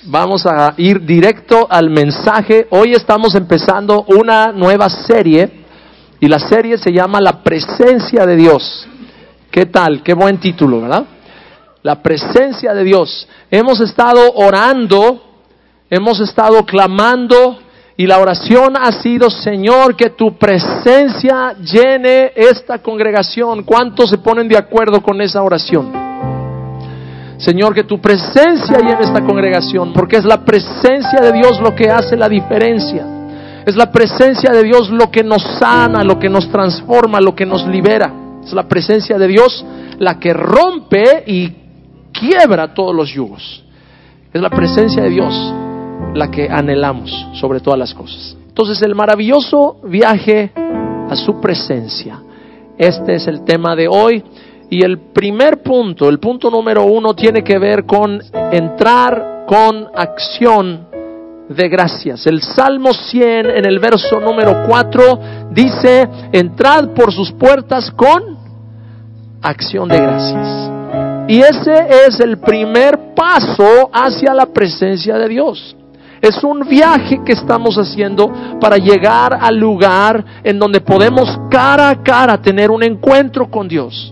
Vamos a ir directo al mensaje. Hoy estamos empezando una nueva serie y la serie se llama La Presencia de Dios. ¿Qué tal? Qué buen título, ¿verdad? La Presencia de Dios. Hemos estado orando, hemos estado clamando y la oración ha sido: Señor, que tu presencia llene esta congregación. ¿Cuántos se ponen de acuerdo con esa oración? Señor, que tu presencia llene esta congregación, porque es la presencia de Dios lo que hace la diferencia. Es la presencia de Dios lo que nos sana, lo que nos transforma, lo que nos libera. Es la presencia de Dios la que rompe y quiebra todos los yugos. Es la presencia de Dios la que anhelamos sobre todas las cosas. Entonces, el maravilloso viaje a su presencia. Este es el tema de hoy. Y el primer punto, el punto número 1, tiene que ver con entrar con acción de gracias. El Salmo 100 en el verso número 4 dice: entrad por sus puertas con acción de gracias. Y ese es el primer paso hacia la presencia de Dios. Es un viaje que estamos haciendo para llegar al lugar en donde podemos cara a cara tener un encuentro con Dios.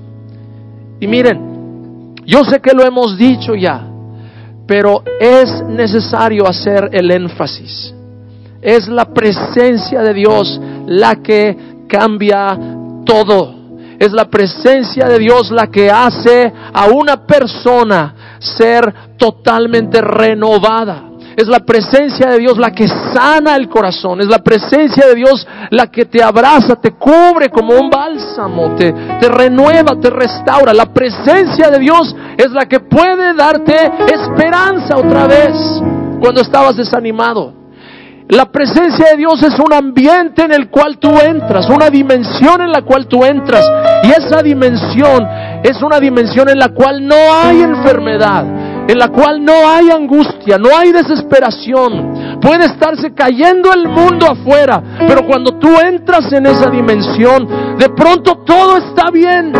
Y miren, yo sé que lo hemos dicho ya, pero es necesario hacer el énfasis. Es la presencia de Dios la que cambia todo. Es la presencia de Dios la que hace a una persona ser totalmente renovada. Es la presencia de Dios la que sana el corazón. Es la presencia de Dios la que te abraza, te cubre como un bálsamo, te renueva, te restaura. La presencia de Dios es la que puede darte esperanza otra vez cuando estabas desanimado. La presencia de Dios es un ambiente en el cual tú entras, una dimensión en la cual tú entras. Y esa dimensión es una dimensión en la cual no hay enfermedad, en la cual no hay angustia, no hay desesperación. Puede estarse cayendo el mundo afuera, pero cuando tú entras en esa dimensión, de pronto todo está bien.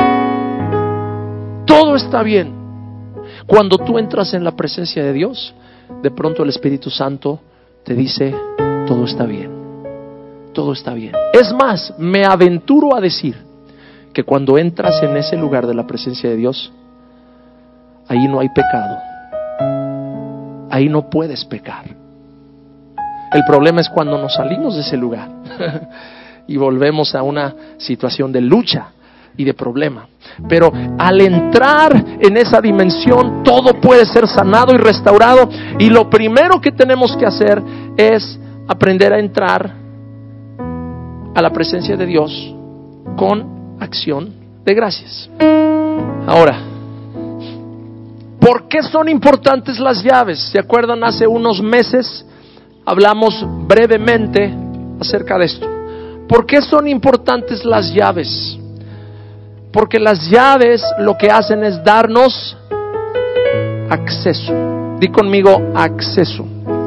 Todo está bien. Cuando tú entras en la presencia de Dios, de pronto el Espíritu Santo te dice: todo está bien. Todo está bien. Es más, me aventuro a decir que cuando entras en ese lugar de la presencia de Dios, ahí no hay pecado. Ahí no puedes pecar. El problema es cuando nos salimos de ese lugar y volvemos a una situación de lucha y de problema. Pero al entrar en esa dimensión, todo puede ser sanado y restaurado. Y lo primero que tenemos que hacer es aprender a entrar a la presencia de Dios con acción de gracias. Ahora, ¿por qué son importantes las llaves? ¿Se acuerdan? Hace unos meses hablamos brevemente acerca de esto. ¿Por qué son importantes las llaves? Porque las llaves lo que hacen es darnos acceso. Di conmigo: acceso.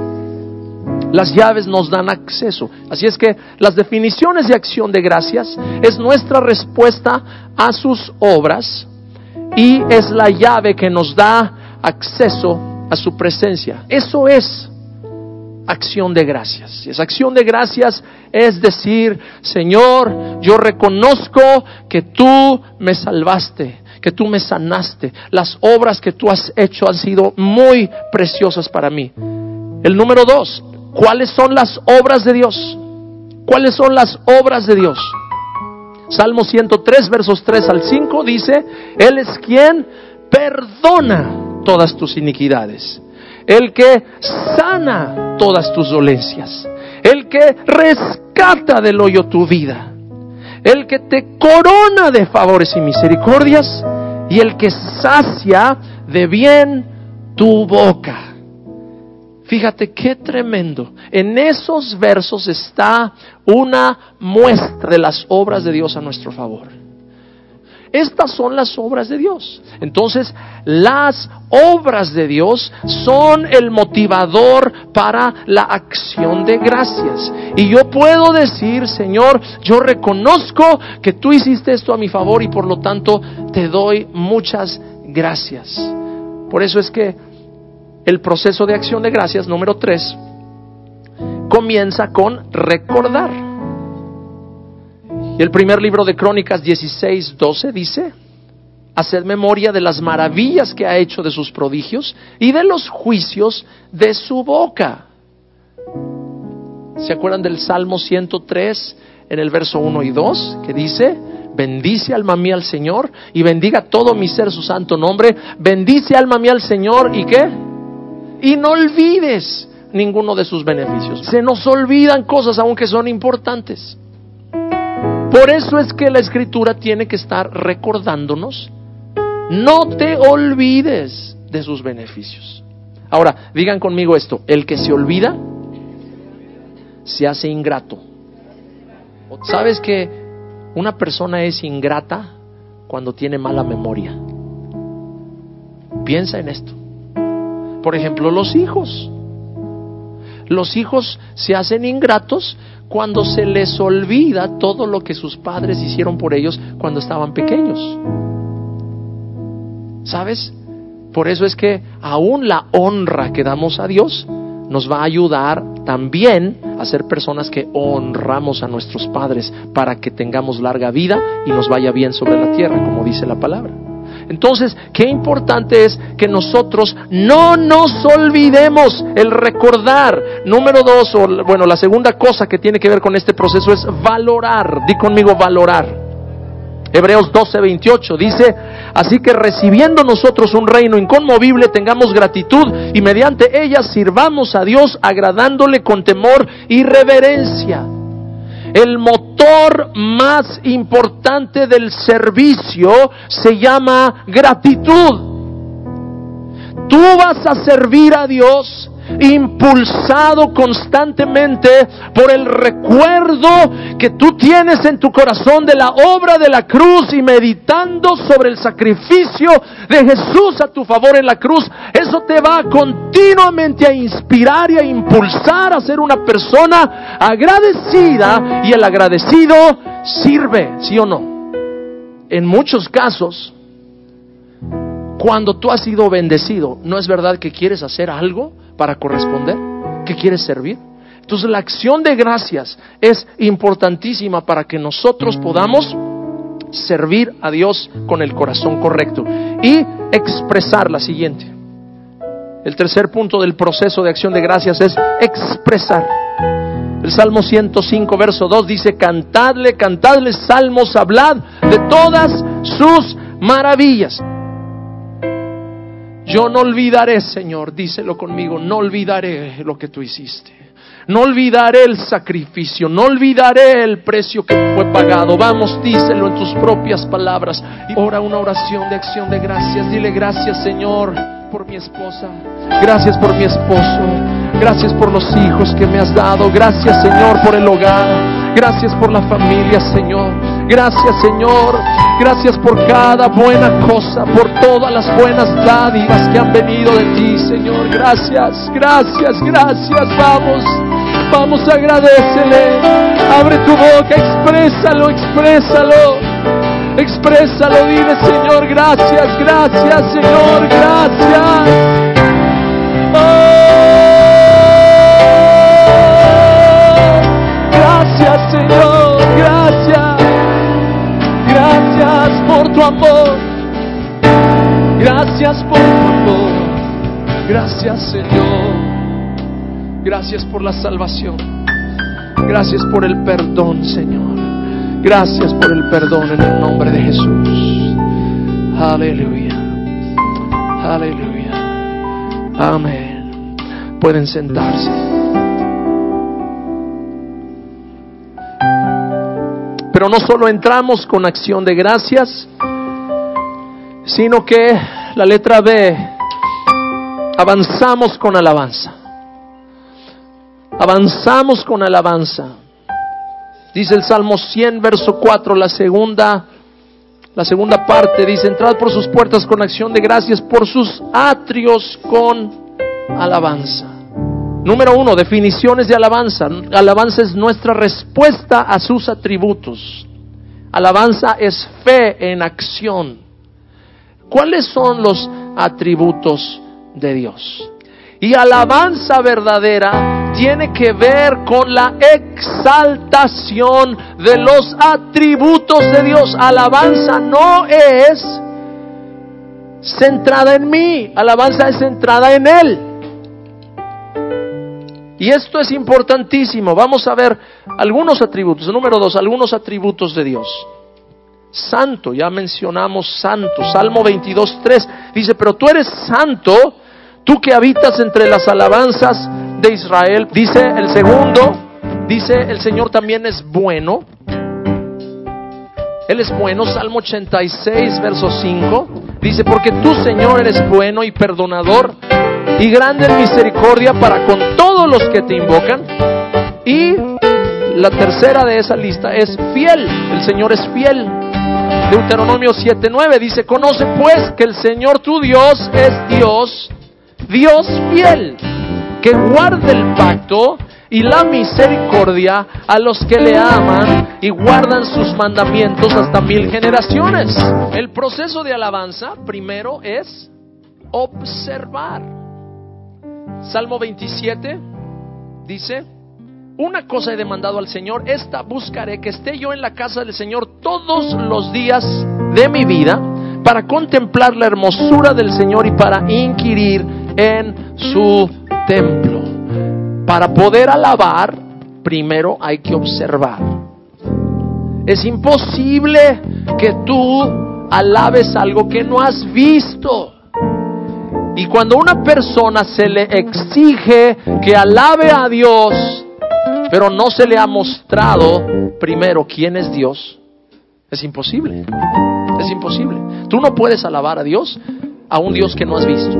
Las llaves nos dan acceso. Así es que las definiciones de acción de gracias es nuestra respuesta a sus obras. Y es la llave que nos da acceso a su presencia. Eso es acción de gracias. Esa acción de gracias es decir: Señor, yo reconozco que tú me salvaste, que tú me sanaste. Las obras que tú has hecho han sido muy preciosas para mí. El número 2, ¿cuáles son las obras de Dios? ¿Cuáles son las obras de Dios? Salmo 103, versos 3 al 5 dice: Él es quien perdona todas tus iniquidades, el que sana todas tus dolencias, el que rescata del hoyo tu vida, el que te corona de favores y misericordias, y el que sacia de bien tu boca. Fíjate qué tremendo. En esos versos está una muestra de las obras de Dios a nuestro favor. Estas son las obras de Dios. Entonces, las obras de Dios son el motivador para la acción de gracias. Y yo puedo decir: Señor, yo reconozco que tú hiciste esto a mi favor y por lo tanto te doy muchas gracias. Por eso es que el proceso de acción de gracias, número 3, comienza con recordar. Y el primer libro de Crónicas 16:12 dice: haced memoria de las maravillas que ha hecho, de sus prodigios y de los juicios de su boca. ¿Se acuerdan del Salmo 103 en el verso 1 y 2 que dice: bendice alma mía al Señor y bendiga todo mi ser su santo nombre? Bendice alma mía al Señor, ¿y qué? Y no olvides ninguno de sus beneficios. Se nos olvidan cosas aunque son importantes. Por eso es que la Escritura tiene que estar recordándonos: no te olvides de sus beneficios. Ahora, digan conmigo esto: el que se olvida se hace ingrato. ¿Sabes que una persona es ingrata cuando tiene mala memoria? Piensa en esto. Por ejemplo, los hijos. Los hijos se hacen ingratos cuando se les olvida todo lo que sus padres hicieron por ellos cuando estaban pequeños. ¿Sabes? Por eso es que aún la honra que damos a Dios nos va a ayudar también a ser personas que honramos a nuestros padres, para que tengamos larga vida y nos vaya bien sobre la tierra, como dice la palabra. Entonces, qué importante es que nosotros no nos olvidemos, el recordar. Número 2, la segunda cosa que tiene que ver con este proceso es valorar. Di conmigo, valorar. Hebreos 12:28 dice: así que recibiendo nosotros un reino inconmovible, tengamos gratitud y mediante ella sirvamos a Dios, agradándole con temor y reverencia. El motor más importante del servicio se llama gratitud. Tú vas a servir a Dios impulsado constantemente por el recuerdo que tú tienes en tu corazón de la obra de la cruz, y meditando sobre el sacrificio de Jesús a tu favor en la cruz. Eso te va continuamente a inspirar y a impulsar a ser una persona agradecida, y el agradecido sirve, ¿sí o no? En muchos casos, cuando tú has sido bendecido, ¿no es verdad que quieres hacer algo para corresponder? ¿Que quieres servir? Entonces la acción de gracias es importantísima para que nosotros podamos servir a Dios con el corazón correcto y expresar la siguiente. El tercer punto del proceso de acción de gracias es expresar. El Salmo 105 verso 2 dice: cantadle, cantadle salmos, hablad de todas sus maravillas. Yo no olvidaré, Señor, díselo conmigo, no olvidaré lo que tú hiciste. No olvidaré el sacrificio, no olvidaré el precio que fue pagado. Vamos, díselo en tus propias palabras. Y ora una oración de acción de gracias. Dile: gracias, Señor, por mi esposa. Gracias por mi esposo. Gracias por los hijos que me has dado. Gracias, Señor, por el hogar. Gracias por la familia, Señor. Gracias, Señor. Gracias por cada buena cosa, por todas las buenas dádivas que han venido de ti, Señor. Gracias, gracias, gracias. Vamos, agradécele. Abre tu boca, exprésalo, exprésalo. Exprésalo, dile: Señor, gracias, gracias, Señor, gracias. Gracias, Señor, gracias. Gracias por tu amor. Gracias por tu amor. Gracias, Señor. Gracias por la salvación. Gracias por el perdón, Señor. Gracias por el perdón en el nombre de Jesús. Aleluya. Aleluya. Amén. Pueden sentarse. Pero no solo entramos con acción de gracias, sino que la letra B, avanzamos con alabanza. Avanzamos con alabanza. Dice el Salmo 100 verso 4, la segunda parte, dice: entrad por sus puertas con acción de gracias, por sus atrios con alabanza. Número 1, definiciones de alabanza. Alabanza es nuestra respuesta a sus atributos. Alabanza es fe en acción. ¿Cuáles son los atributos de Dios? Y alabanza verdadera tiene que ver con la exaltación de los atributos de Dios. Alabanza no es centrada en mí, alabanza es centrada en Él. Y esto es importantísimo. Vamos a ver algunos atributos. Número 2, algunos atributos de Dios. Santo, ya mencionamos santo. Salmo 22:3 dice: pero tú eres santo, tú que habitas entre las alabanzas de Israel. Dice el segundo, dice el Señor también es bueno. Él es bueno. Salmo 86 verso 5 dice: porque tú, Señor, eres bueno y perdonador y grande en misericordia para con todos los que te invocan. Y la tercera de esa lista es fiel. El Señor es fiel. Deuteronomio 7:9 dice: conoce pues que el Señor tu Dios es Dios fiel, que guarda el pacto y la misericordia a los que le aman y guardan sus mandamientos hasta 1000 generaciones. El proceso de alabanza primero es observar. Salmo 27 dice: una cosa he demandado al Señor, esta buscaré, que esté yo en la casa del Señor todos los días de mi vida, para contemplar la hermosura del Señor y para inquirir en su templo. Para poder alabar, primero hay que observar. Es imposible que tú alabes algo que no has visto. Y cuando a una persona se le exige que alabe a Dios, pero no se le ha mostrado primero quién es Dios, es imposible. Es imposible. Tú no puedes alabar a Dios, a un Dios que no has visto.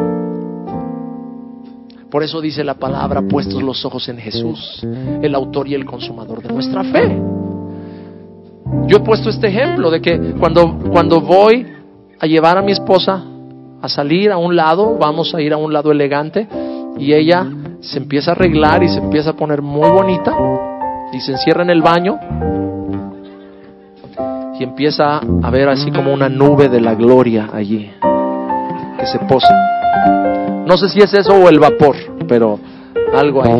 Por eso dice la palabra: puestos los ojos en Jesús, el autor y el consumador de nuestra fe. Yo he puesto este ejemplo de que cuando voy a llevar a mi esposa a salir a un lado, vamos a ir a un lado elegante, y ella se empieza a arreglar y se empieza a poner muy bonita y se encierra en el baño y empieza a ver así como una nube de la gloria allí que se posa. No sé si es eso o el vapor, pero algo ahí.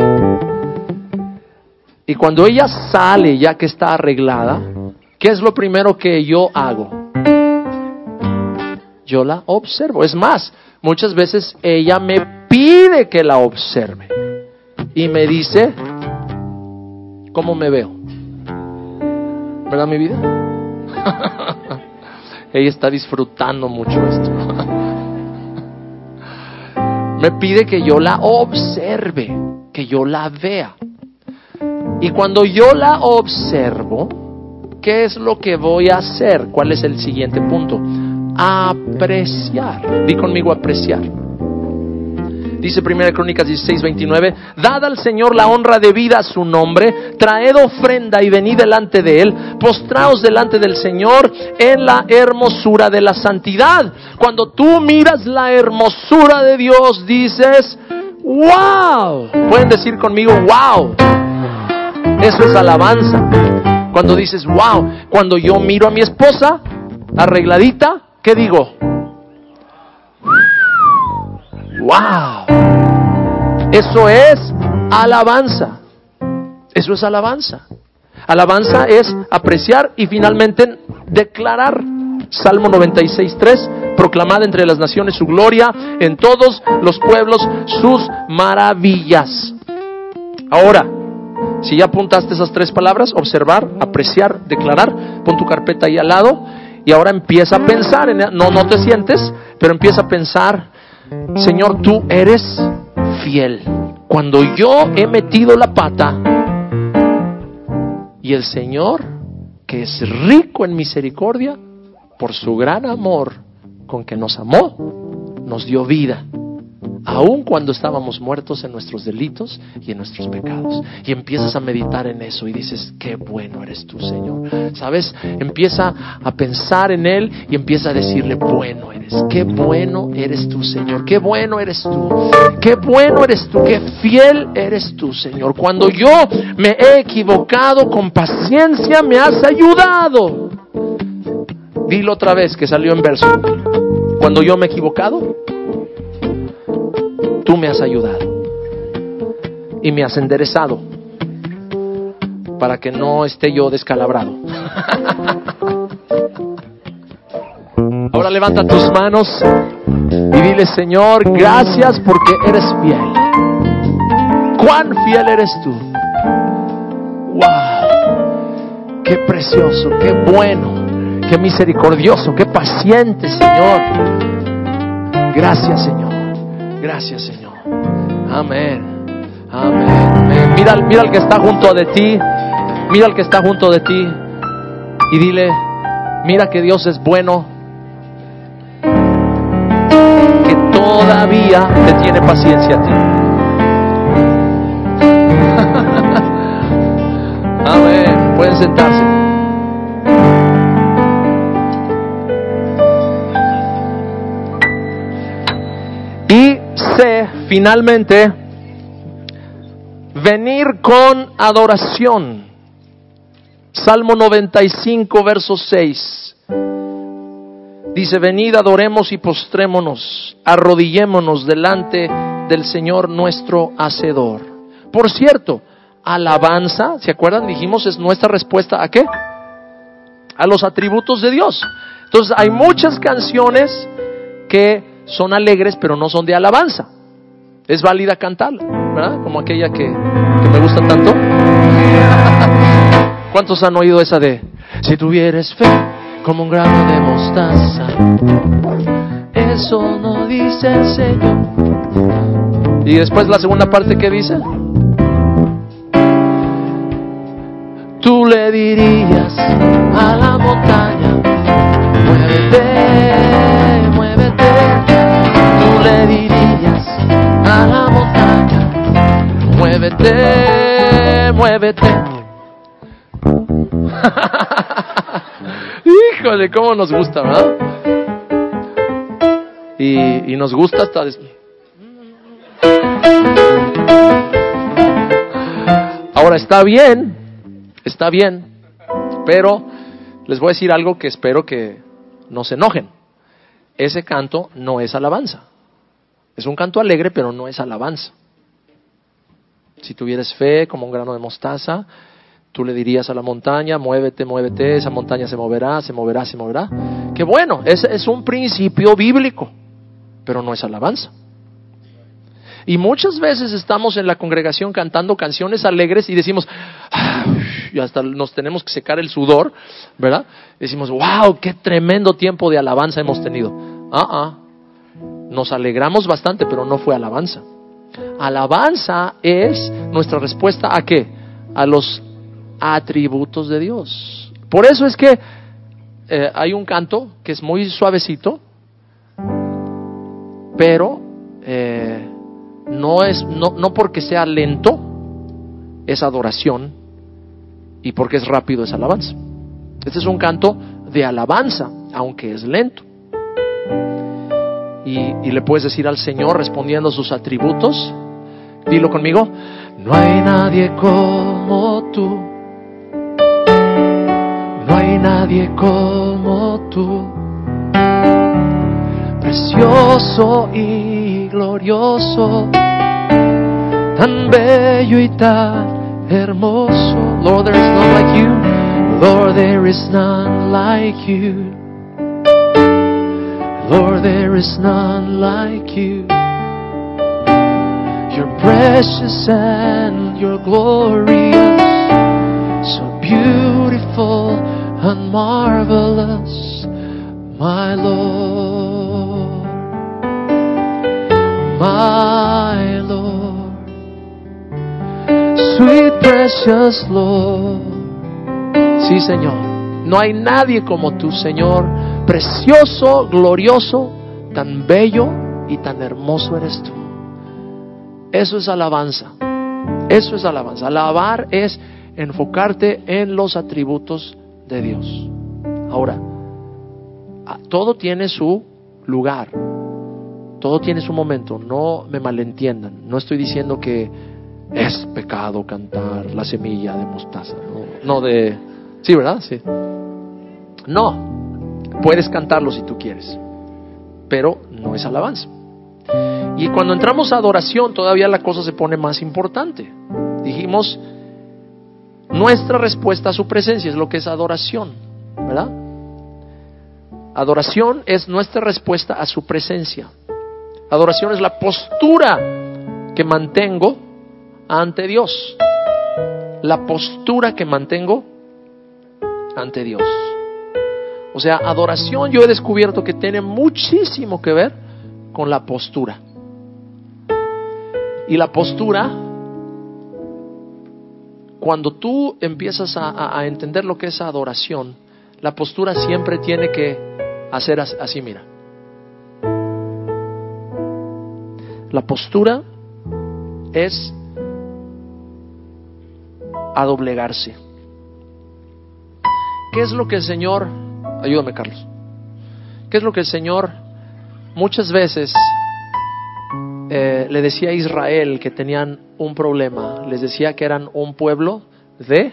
Y cuando ella sale, ya que está arreglada, ¿qué es lo primero que yo hago? Yo la observo. Es más, muchas veces ella me pide que la observe y me dice cómo me veo. ¿Verdad, mi vida? Ella está disfrutando mucho esto. Me pide que yo la observe, que yo la vea. Y cuando yo la observo, ¿qué es lo que voy a hacer? ¿Cuál es el siguiente punto? Apreciar. Di conmigo: apreciar. Dice 1 Crónicas 16:29: dad al Señor la honra debida a su nombre, traed ofrenda y venid delante de Él, postraos delante del Señor en la hermosura de la santidad. Cuando tú miras la hermosura de Dios, dices: ¡wow! Pueden decir conmigo: ¡wow! Eso es alabanza. Cuando dices: ¡wow! Cuando yo miro a mi esposa arregladita, ¿qué digo? ¡wow! Eso es alabanza. Eso es alabanza. Alabanza es apreciar y finalmente declarar. Salmo 96:3: proclamad entre las naciones su gloria, en todos los pueblos sus maravillas. Ahora, si ya apuntaste esas 3 palabras: observar, apreciar, declarar, pon tu carpeta ahí al lado y ahora empieza a pensar en, no te sientes, pero empieza a pensar: Señor, tú eres fiel. Cuando yo he metido la pata, y el Señor, que es rico en misericordia, por su gran amor con que nos amó, nos dio vida, aun cuando estábamos muertos en nuestros delitos y en nuestros pecados. Y empiezas a meditar en eso y dices: qué bueno eres tú, Señor. ¿Sabes? Empieza a pensar en Él y empieza a decirle: bueno eres, qué bueno eres tú, Señor, qué bueno eres tú, qué bueno eres tú, qué fiel eres tú, Señor. Cuando yo me he equivocado, con paciencia me has ayudado. Dilo otra vez, que salió en verso. Cuando yo me he equivocado, tú me has ayudado y me has enderezado para que no esté yo descalabrado. Ahora levanta tus manos y dile: Señor, gracias porque eres fiel. ¿Cuán fiel eres tú? ¡Wow! ¡Qué precioso, qué bueno, qué misericordioso, qué paciente, Señor! Gracias, Señor. Gracias, Señor. Amén. Amén. Amén. Mira al que está junto de ti. Mira al que está junto de ti y dile: mira que Dios es bueno, que todavía te tiene paciencia a ti. Amén. Pueden sentarse. Y sé finalmente venir con adoración. Salmo 95, verso 6. Dice: venid, adoremos y postrémonos, arrodillémonos delante del Señor nuestro Hacedor. Por cierto, alabanza, ¿se acuerdan? Dijimos, es nuestra respuesta ¿a qué? A los atributos de Dios. Entonces hay muchas canciones que son alegres pero no son de alabanza. Es válida cantarla, ¿verdad? Como aquella que me gusta tanto. ¿Cuántos han oído esa de: si tuvieres fe como un grano de mostaza? Eso no dice el Señor. Y después la segunda parte, ¿qué dice? Tú le dirías a la montaña: muévete, muévete. Tú le dirías a la montaña: muévete, muévete. Híjole, cómo nos gusta, ¿verdad? Y nos gusta hasta Ahora está bien, pero les voy a decir algo que espero que no se enojen. Ese canto no es alabanza. Es un canto alegre, pero no es alabanza. Si tuvieras fe como un grano de mostaza, tú le dirías a la montaña: muévete, muévete. Esa montaña se moverá, se moverá, se moverá. Que bueno, es un principio bíblico, pero no es alabanza. Y muchas veces estamos en la congregación cantando canciones alegres y decimos, y hasta nos tenemos que secar el sudor, ¿verdad? Decimos: wow, qué tremendo tiempo de alabanza hemos tenido. Nos alegramos bastante, pero no fue alabanza. Alabanza es nuestra respuesta ¿a qué? A los atributos de Dios. Por eso es que hay un canto que es muy suavecito, pero no porque sea lento es adoración, y porque es rápido es alabanza. Este es un canto de alabanza, aunque es lento. Y le puedes decir al Señor, respondiendo a sus atributos, dilo conmigo: no hay nadie como tú, no hay nadie como tú, precioso y glorioso, tan bello y tan hermoso. Lord, there is none like you. Lord, there is none like you. Lord, there is none like you. You're precious and you're glorious, so beautiful and marvelous, my Lord, my Lord, sweet precious Lord. Sí, Señor, no hay nadie como tú, Señor. Precioso, glorioso, tan bello y tan hermoso eres tú. Eso es alabanza. Eso es alabanza. Alabar es enfocarte en los atributos de Dios. Ahora, todo tiene su lugar, todo tiene su momento. No me malentiendan. No estoy diciendo que es pecado cantar La semilla de mostaza. No de... Sí, ¿verdad? Sí. No. Puedes cantarlo si tú quieres, pero no es alabanza. Y cuando entramos a adoración, todavía la cosa se pone más importante. Dijimos, nuestra respuesta a su presencia es lo que es adoración, ¿verdad? Adoración es nuestra respuesta a su presencia. Adoración es la postura que mantengo ante Dios. La postura que mantengo ante Dios. O sea, adoración yo he descubierto que tiene muchísimo que ver con la postura. Y la postura, cuando tú empiezas a entender lo que es adoración, la postura siempre tiene que hacer así, mira. La postura es adoblegarse. ¿Qué es lo que el Señor, ayúdame Carlos, qué es lo que el Señor muchas veces le decía a Israel que tenían un problema? Les decía que eran un pueblo de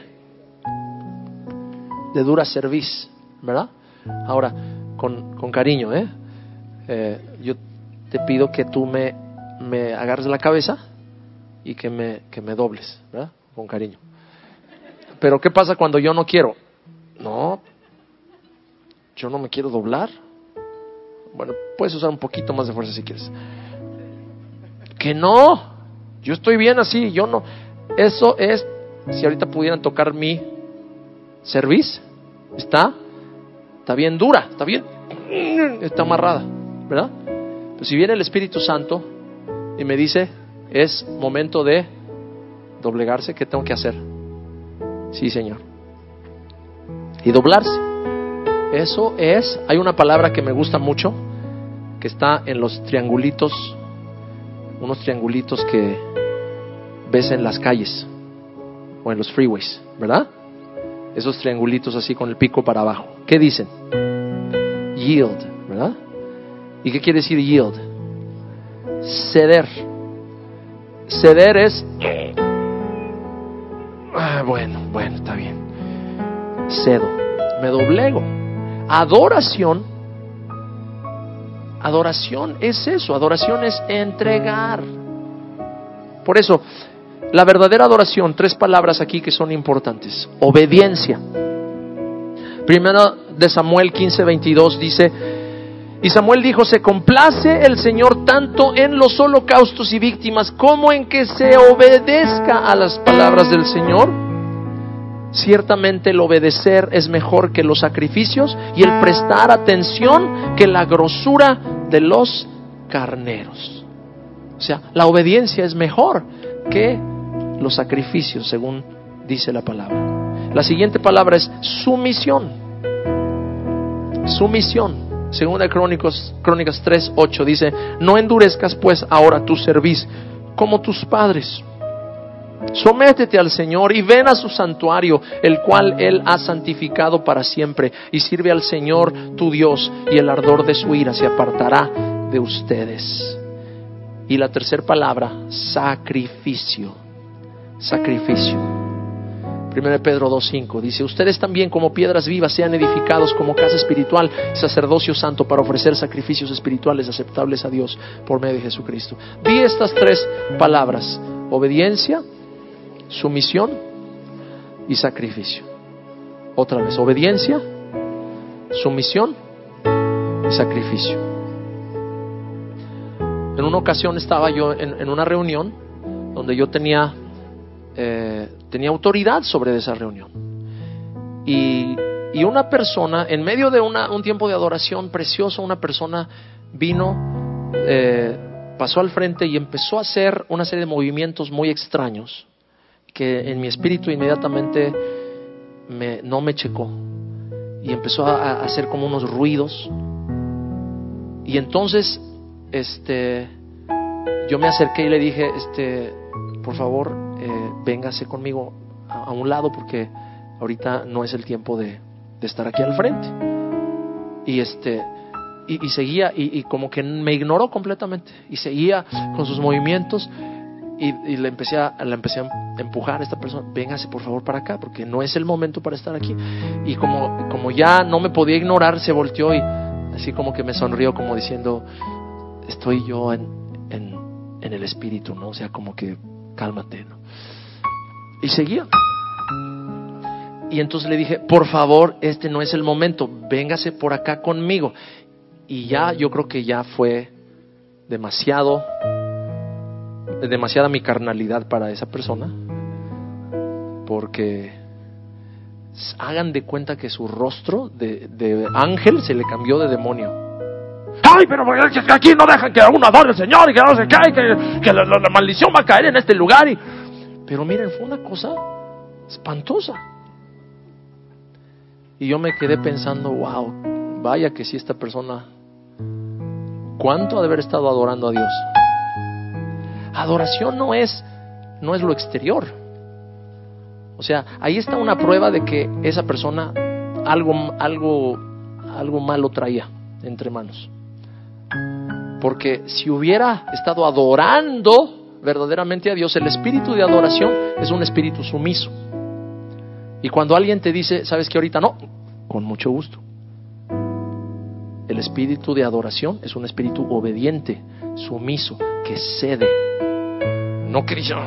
dura cerviz, ¿verdad? Ahora, con cariño, yo te pido que tú me agarres la cabeza y que me dobles, ¿verdad? Con cariño. Pero ¿qué pasa cuando yo no quiero? No, yo no me quiero doblar. Bueno, puedes usar un poquito más de fuerza si quieres. Que no, yo estoy bien así, yo no. Eso es, si ahorita pudieran tocar mi cerviz, está bien dura, está amarrada, ¿verdad? Pero si viene el Espíritu Santo y me dice, es momento de doblegarse, ¿qué tengo que hacer? Sí, Señor. Y doblarse. Eso es, hay una palabra que me gusta mucho, que está en los triangulitos, unos triangulitos que ves en las calles o en los freeways, ¿verdad? Esos triangulitos así con el pico para abajo. ¿Qué dicen? Yield, ¿verdad? ¿Y qué quiere decir yield? Ceder. Ceder es bueno, está bien. Cedo, me doblego. Adoración es eso. Adoración es entregar. Por eso, la verdadera adoración, 3 palabras aquí que son importantes. Obediencia. Primero de Samuel 15:22 dice: y Samuel dijo, se complace el Señor tanto en los holocaustos y víctimas como en que se obedezca a las palabras del Señor. Ciertamente el obedecer es mejor que los sacrificios y el prestar atención que la grosura de los carneros. O sea, la obediencia es mejor que los sacrificios, según dice la palabra. La siguiente palabra es sumisión. Sumisión. Segunda Crónicas 3:8 dice: no endurezcas pues ahora tu cerviz como tus padres. Sométete al Señor y ven a su santuario, el cual Él ha santificado para siempre, y sirve al Señor tu Dios, y el ardor de su ira se apartará de ustedes. Y la tercera palabra, sacrificio. Sacrificio. 1 Pedro 2:5 dice: ustedes también como piedras vivas sean edificados como casa espiritual, sacerdocio santo, para ofrecer sacrificios espirituales aceptables a Dios por medio de Jesucristo. Di estas 3 palabras: obediencia, sumisión y sacrificio. Otra vez: obediencia, sumisión y sacrificio. En una ocasión estaba yo en una reunión donde yo tenía autoridad sobre esa reunión, y una persona, en medio de un tiempo de adoración precioso, una persona vino, pasó al frente y empezó a hacer una serie de movimientos muy extraños que en mi espíritu inmediatamente no me checó, y empezó a hacer como unos ruidos. Y entonces yo me acerqué y le dije, por favor, véngase conmigo a un lado, porque ahorita no es el tiempo de estar aquí al frente. Y seguía, y como que me ignoró completamente, y seguía con sus movimientos, y le empecé a empujar a esta persona: véngase por favor para acá, porque no es el momento para estar aquí. Y como ya no me podía ignorar, se volteó y así como que me sonrió, como diciendo: estoy yo en el espíritu, ¿no? O sea, como que cálmate, ¿no? Y seguía. Y entonces le dije, por favor, este no es el momento, véngase por acá conmigo. Y ya, yo creo que ya fue demasiada mi carnalidad para esa persona, porque hagan de cuenta que su rostro de ángel se le cambió de demonio. ¡Ay, pero aquí no dejan que uno adore al Señor y que no se cae, que la maldición va a caer en este lugar! Pero miren, fue una cosa espantosa. Y yo me quedé pensando, wow, vaya que si esta persona, ¿cuánto ha de haber estado adorando a Dios? Adoración no es lo exterior. O sea, ahí está una prueba de que esa persona algo malo traía entre manos. Porque si hubiera estado adorando verdaderamente a Dios, el espíritu de adoración es un espíritu sumiso. Y cuando alguien te dice, ¿sabes qué? Ahorita no, con mucho gusto. El espíritu de adoración es un espíritu obediente, sumiso, que cede. No que dice,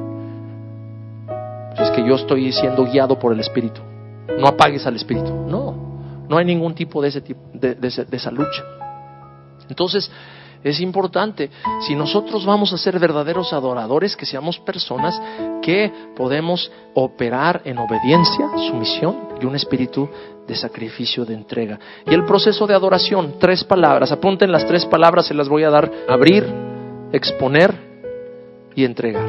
es que yo estoy siendo guiado por el espíritu. No apagues al espíritu. No hay ningún tipo de esa lucha. Entonces, es importante, si nosotros vamos a ser verdaderos adoradores, que seamos personas que podemos operar en obediencia, sumisión y un espíritu de sacrificio, de entrega. Y el proceso de adoración, 3 palabras, apunten las 3 palabras, se las voy a dar: abrir, exponer y entregar.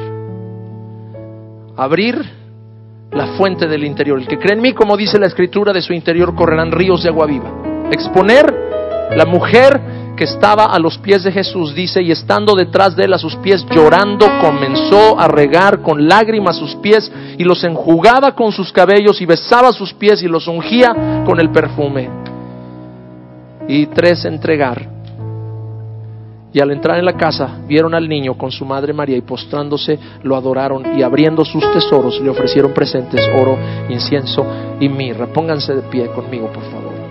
Abrir la fuente del interior. El que cree en mí, como dice la Escritura, de su interior correrán ríos de agua viva. Exponer, la mujer que estaba a los pies de Jesús, dice, y estando detrás de él a sus pies llorando, comenzó a regar con lágrimas sus pies y los enjugaba con sus cabellos y besaba sus pies y los ungía con el perfume. Y 3, entregar. Y al entrar en la casa vieron al niño con su madre María y postrándose lo adoraron, y abriendo sus tesoros le ofrecieron presentes, oro, incienso y mirra. Pónganse de pie conmigo, por favor.